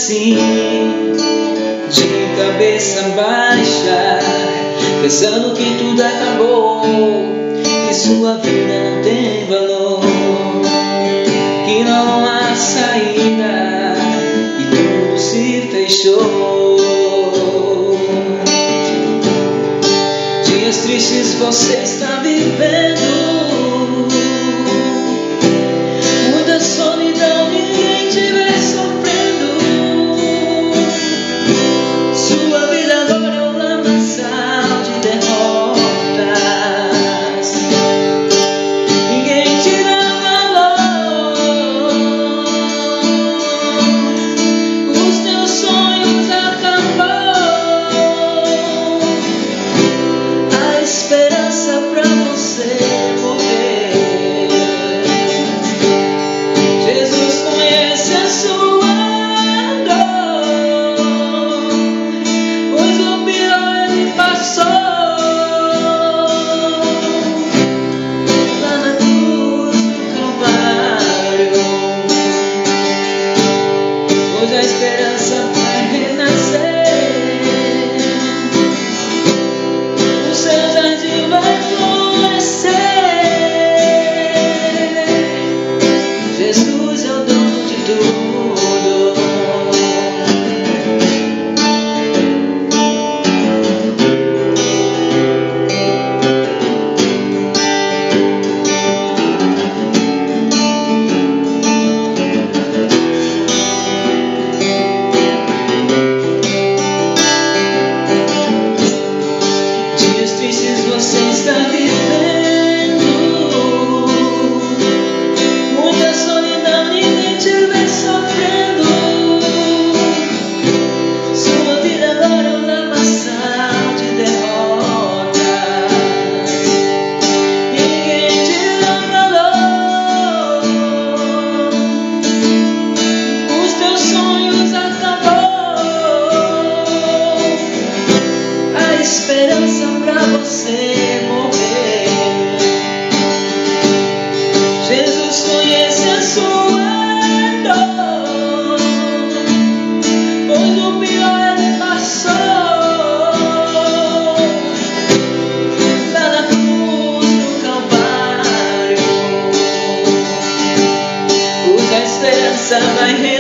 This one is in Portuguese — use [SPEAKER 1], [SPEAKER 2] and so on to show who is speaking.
[SPEAKER 1] assim, de cabeça baixa, pensando que tudo acabou, que sua vida não tem valor, que não há saída e tudo se fechou. Dias tristes você está vivendo, muita solidão, ninguém te vê sofrendo. Sua vida agora é um lamaçal de derrotas, ninguém te dá valor. Os teus sonhos acabou, a esperança pra você morrer. Jesus conhece a sua dor, pois o pior ele passou lá na cruz do Calvário. Hoje a esperança vai renascer, o seu jardim vai florescer. Jesus é o dono de tudo. Dias tristes você está vivendo, muita solidão, ninguém te vê sofrendo. Sua vida agora é um lamaçal de derrotas, ninguém te dá valor. Os teus sonhos acabou, a esperança pra você morrer. Jesus conhece a sua dor, pois o pior ele passou lá na cruz do Calvário. Hoje a esperança vai